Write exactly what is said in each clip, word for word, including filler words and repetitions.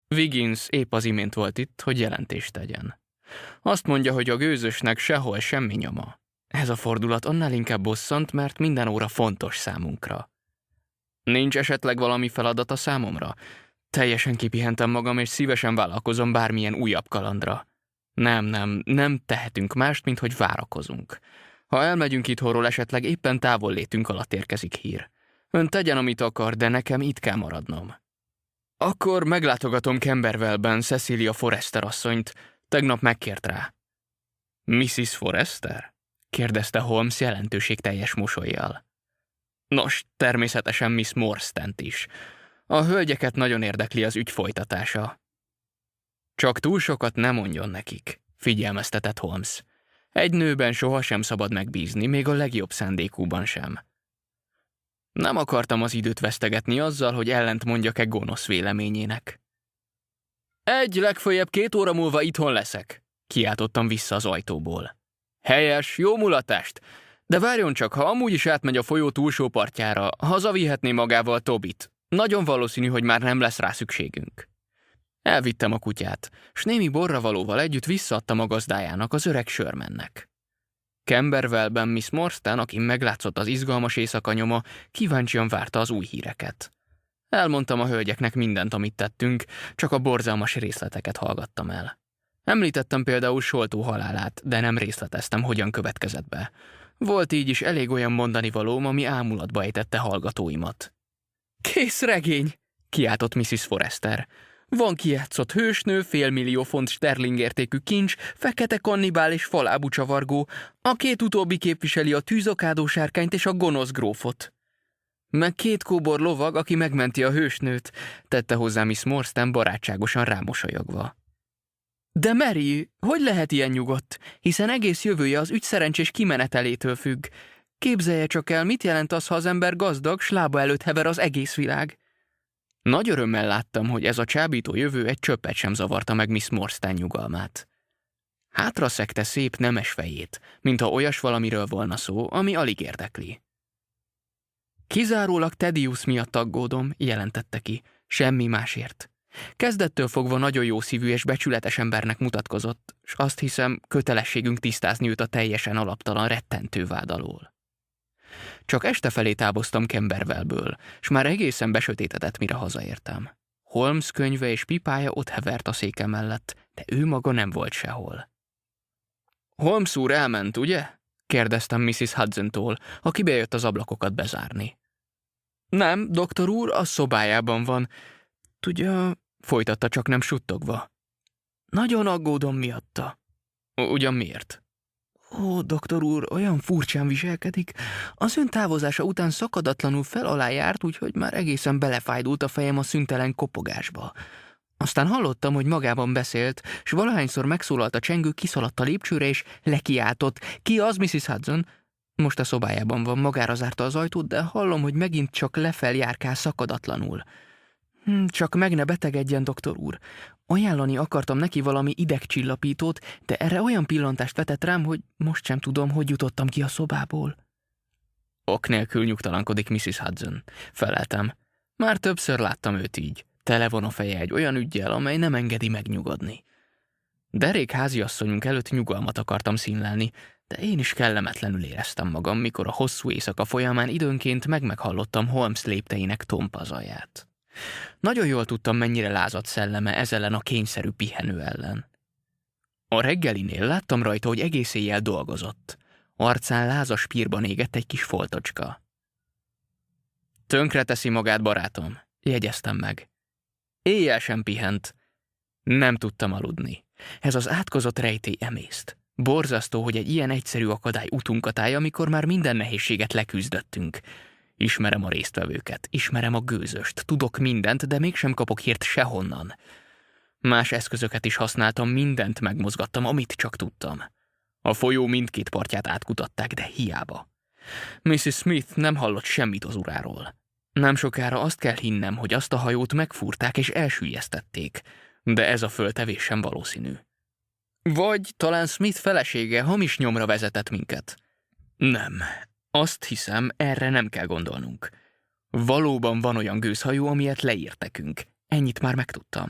Wiggins épp az imént volt itt, hogy jelentést tegyen. Azt mondja, hogy a gőzösnek sehol semmi nyoma. Ez a fordulat annál inkább bosszant, mert minden óra fontos számunkra. Nincs esetleg valami feladata számomra? Teljesen kipihentem magam, és szívesen vállalkozom bármilyen újabb kalandra. Nem, nem, nem tehetünk mást, mint hogy várakozunk. Ha elmegyünk itthonról, esetleg éppen távollétünk alatt érkezik hír. Ön tegyen, amit akar, de nekem itt kell maradnom. Akkor meglátogatom Camberwellben Cecilia Forrester asszonyt. Tegnap megkért rá. miszisz Forrester? Kérdezte Holmes jelentőségteljes mosollyal. Nos, természetesen Miss Morstant is. A hölgyeket nagyon érdekli az ügy folytatása. Csak túl sokat ne mondjon nekik, figyelmeztetett Holmes. Egy nőben sohasem szabad megbízni, még a legjobb szándékúban sem. Nem akartam az időt vesztegetni azzal, hogy ellent mondjak-e gonosz véleményének. Egy, legföljebb két óra múlva itthon leszek, kiáltottam vissza az ajtóból. Helyes, jó mulatást, de várjon csak, ha amúgy is átmegy a folyó túlsó partjára, hazavihetné magával Tobit. Nagyon valószínű, hogy már nem lesz rá szükségünk. Elvittem a kutyát, s némi borravalóval együtt visszaadtam a gazdájának, az öreg Shermannek. Camberwellben Miss Morstan, akin meglátszott az izgalmas éjszaka nyoma, kíváncsian várta az új híreket. Elmondtam a hölgyeknek mindent, amit tettünk, csak a borzalmas részleteket hallgattam el. Említettem például Sholto halálát, de nem részleteztem, hogyan következett be. Volt így is elég olyan mondani valóm, ami ámulatba ejtette hallgatóimat. Kész regény! Kiáltott misszisz Forrester. Van kijátszott hősnő, félmillió font sterling értékű kincs, fekete kannibál és falábú csavargó, a két utóbbi képviseli a tűzokádó sárkányt és a gonosz grófot. Meg két kóbor lovag, aki megmenti a hősnőt, tette hozzá Miss Morstan barátságosan rámosolyogva. De Mary, hogy lehet ilyen nyugodt, hiszen egész jövője az ügy szerencsés kimenetelétől függ. Képzelje csak el, mit jelent az, ha az ember gazdag, s lába előtt hever az egész világ. Nagy örömmel láttam, hogy ez a csábító jövő egy csöppet sem zavarta meg Miss Morstan nyugalmát. Hátra szegte szép nemes fejét, mintha olyas valamiről volna szó, ami alig érdekli. Kizárólag Thaddeus miatt aggódom, jelentette ki, semmi másért. Kezdettől fogva nagyon jó szívű és becsületes embernek mutatkozott, s azt hiszem, kötelességünk tisztázni őt a teljesen alaptalan rettentő vád alól. Csak este felé távoztam Camberwellből, s már egészen besötétedett, mire hazaértem. Holmes könyve és pipája ott hevert a széke mellett, de ő maga nem volt sehol. Holmes úr elment, ugye? Kérdeztem misszisz Hudsontól, aki bejött az ablakokat bezárni. Nem, doktor úr, a szobájában van. Tudja, folytatta csak nem suttogva. Nagyon aggódom miatta. Ugyan miért? Ó, doktor úr, olyan furcsán viselkedik. Az ön távozása után szakadatlanul fel alá járt, úgyhogy már egészen belefájdult a fejem a szüntelen kopogásba. Aztán hallottam, hogy magában beszélt, s valahányszor megszólalt a csengő, kiszaladt a lépcsőre, és lekiáltott. Ki az, misszisz Hudson? Most a szobájában van, magára zárta az ajtót, de hallom, hogy megint csak lefel járkál szakadatlanul. Hm, csak meg ne betegedjen, doktor úr. Ajánlani akartam neki valami idegcsillapítót, de erre olyan pillantást vetett rám, hogy most sem tudom, hogy jutottam ki a szobából. Ok nélkül nyugtalankodik misszisz Hudson. Feleltem. Már többször láttam őt így. Tele van a feje egy olyan üggyel, amely nem engedi megnyugodni. Derék háziasszonyunk előtt nyugalmat akartam színlelni, de én is kellemetlenül éreztem magam, mikor a hosszú éjszaka folyamán időnként meg-meghallottam Holmes lépteinek tompa zaját. Nagyon jól tudtam, mennyire lázadt szelleme ez ellen a kényszerű pihenő ellen. A reggelinél láttam rajta, hogy egész éjjel dolgozott. Arcán lázas pírban égett egy kis foltocska. Tönkre teszi magát, barátom, jegyeztem meg. Éjjel sem pihent. Nem tudtam aludni. Ez az átkozott rejtély emészt. Borzasztó, hogy egy ilyen egyszerű akadály utunkat állja, amikor már minden nehézséget leküzdöttünk. Ismerem a résztvevőket, ismerem a gőzöst, tudok mindent, de mégsem kapok hírt sehonnan. Más eszközöket is használtam, mindent megmozgattam, amit csak tudtam. A folyó mindkét partját átkutatták, de hiába. misszisz Smith nem hallott semmit az uráról. Nem sokára azt kell hinnem, hogy azt a hajót megfúrták és elsüllyesztették, de ez a föltevés sem valószínű. Vagy talán Smith felesége hamis nyomra vezetett minket. Nem, azt hiszem, erre nem kell gondolnunk. Valóban van olyan gőzhajó, amilyet leírtekünk. Ennyit már megtudtam.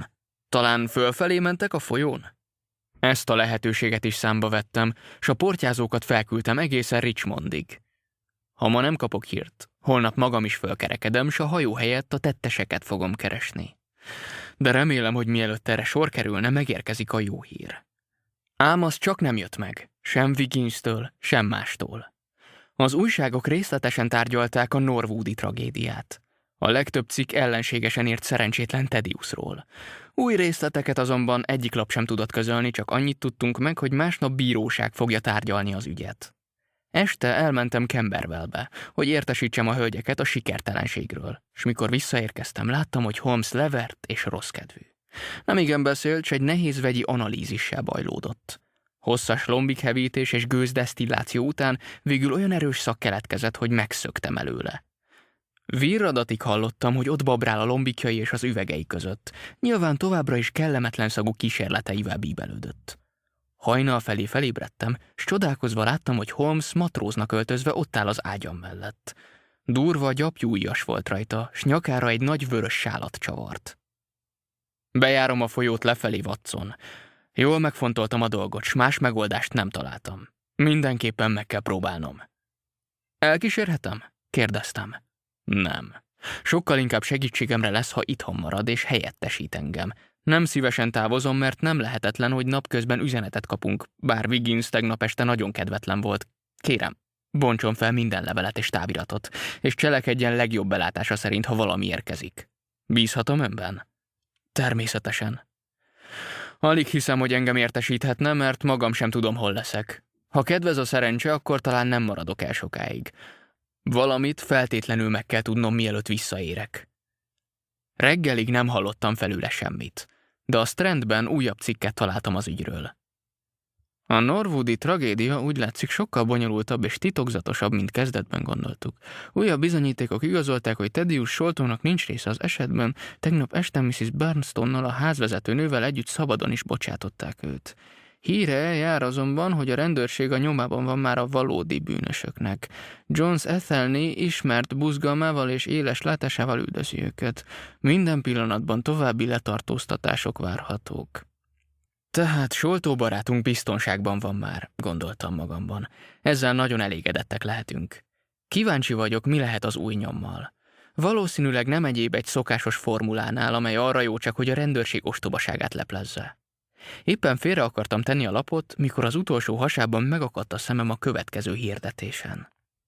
Talán fölfelé mentek a folyón? Ezt a lehetőséget is számba vettem, s a portyázókat felküldtem egészen Richmondig. Ha ma nem kapok hírt, holnap magam is fölkerekedem, s a hajó helyett a tetteseket fogom keresni. De remélem, hogy mielőtt erre sor kerülne, megérkezik a jó hír. Ám az csak nem jött meg, sem Wigginstől, sem mástól. Az újságok részletesen tárgyalták a Norwoodi tragédiát. A legtöbb cikk ellenségesen írt szerencsétlen Thaddeusról. Új részleteket azonban egyik lap sem tudott közölni, csak annyit tudtunk meg, hogy másnap bíróság fogja tárgyalni az ügyet. Este elmentem Camberwellbe, hogy értesítsem a hölgyeket a sikertelenségről, és mikor visszaérkeztem, láttam, hogy Holmes levert és rosszkedvű. Nemigen beszélt, s egy nehéz vegyi analízissel bajlódott. Hosszas lombikhevítés és gőzdesztilláció után végül olyan erős szak keletkezett, hogy megszöktem előle. Virradatig hallottam, hogy ott babrál a lombikjai és az üvegei között. Nyilván továbbra is kellemetlen szagú kísérleteivel bíbelődött. Hajnal felé felébredtem, s csodálkozva láttam, hogy Holmes matróznak öltözve ott áll az ágyam mellett. Durva, gyapjú ujjas volt rajta, s nyakára egy nagy vörös sálat csavart. Bejárom a folyót lefelé, Watson. Jól megfontoltam a dolgot, s más megoldást nem találtam. Mindenképpen meg kell próbálnom. Elkísérhetem? Kérdeztem. Nem. Sokkal inkább segítségemre lesz, ha itthon marad és helyettesít engem. Nem szívesen távozom, mert nem lehetetlen, hogy napközben üzenetet kapunk, bár Wiggins tegnap este nagyon kedvetlen volt. Kérem, bontson fel minden levelet és táviratot, és cselekedjen legjobb belátása szerint, ha valami érkezik. Bízhatom önben? Természetesen. Alig hiszem, hogy engem értesíthetne, mert magam sem tudom, hol leszek. Ha kedvez a szerencse, akkor talán nem maradok el sokáig. Valamit feltétlenül meg kell tudnom, mielőtt visszaérek. Reggelig nem hallottam felőle semmit, de a Strandben újabb cikket találtam az ügyről. A Norwoodi tragédia úgy látszik sokkal bonyolultabb és titokzatosabb, mint kezdetben gondoltuk. Újabb bizonyítékok igazolták, hogy Thaddeus Sholtónak nincs része az esetben, tegnap este missus Burnstone-nal, a házvezető nővel együtt szabadon is bocsátották őt. Híre jár azonban, hogy a rendőrség a nyomában van már a valódi bűnösöknek. Jones Athelney ismert buzgalmával és éles látásával üldözi őket. Minden pillanatban további letartóztatások várhatók. Tehát Sholto barátunk biztonságban van már, gondoltam magamban. Ezzel nagyon elégedettek lehetünk. Kíváncsi vagyok, mi lehet az új nyommal. Valószínűleg nem egyéb egy szokásos formulánál, amely arra jó csak, hogy a rendőrség ostobaságát leplezze. Éppen félre akartam tenni a lapot, mikor az utolsó hasában megakadt a szemem a következő hirdetésen.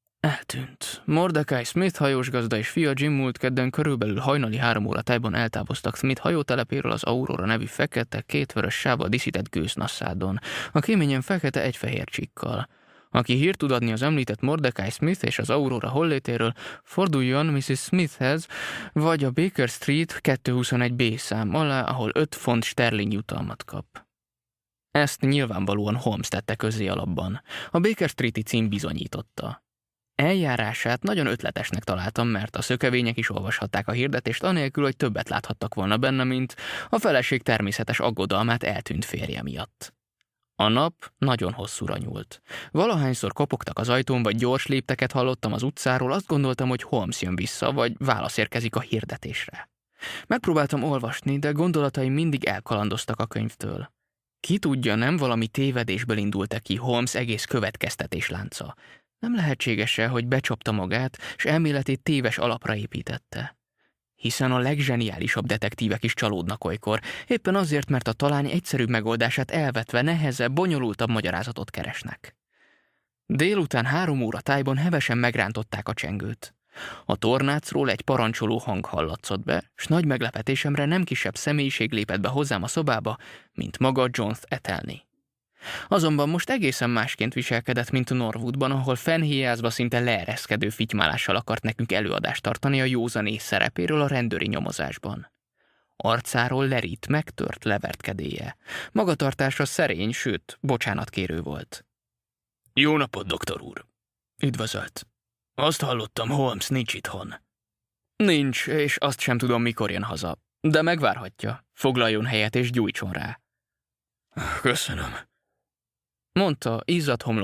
Eltűnt. Mordecai Smith hajósgazda és fia Jim múlt kedden körülbelül hajnali három óra tájban eltávoztak Smith hajótelepéről az Aurora nevű fekete, kétvörös sávval díszített gőznasszádon, a kéményen fekete egy fehér csikkal. Aki hírt tud adni az említett Mordecai Smith és az Aurora hollétéről, forduljon missus Smithhez, vagy a Baker Street kettőszázhuszonegy bé szám alá, ahol öt font sterling jutalmat kap. Ezt nyilvánvalóan Holmes tette közzé a lapban. A Baker Street-i cím bizonyította. Eljárását nagyon ötletesnek találtam, mert a szökevények is olvashatták a hirdetést, anélkül, hogy többet láthattak volna benne, mint a feleség természetes aggodalmát eltűnt férje miatt. A nap nagyon hosszúra nyúlt. Valahányszor kopogtak az ajtón, vagy gyors lépteket hallottam az utcáról, azt gondoltam, hogy Holmes jön vissza, vagy válasz érkezik a hirdetésre. Megpróbáltam olvasni, de gondolataim mindig elkalandoztak a könyvtől. Ki tudja, nem valami tévedésből indult-e ki Holmes egész következtetéslánca. Nem lehetséges-e, hogy becsapta magát, s elméletét téves alapra építette. Hiszen a legzseniálisabb detektívek is csalódnak olykor, éppen azért, mert a talány egyszerűbb megoldását elvetve nehezebb, bonyolultabb magyarázatot keresnek. Délután három óra tájban hevesen megrántották a csengőt. A tornácról egy parancsoló hang hallatszott be, s nagy meglepetésemre nem kisebb személyiség lépett be hozzám a szobába, mint maga Jones Athelney. Azonban most egészen másként viselkedett, mint a Norwoodban, ahol fennhéjázva szinte leereszkedő fitymálással akart nekünk előadást tartani a józanész szerepéről a rendőri nyomozásban. Arcáról lerít, megtört levertkedéje. Magatartása szerény, sőt, bocsánatkérő volt. Jó napot, doktor úr! Üdvözölt. Azt hallottam, Holmes nincs itthon. Nincs, és azt sem tudom, mikor jön haza. De megvárhatja. Foglaljon helyet és gyújtson rá. Köszönöm. Mondta, izzadt homlok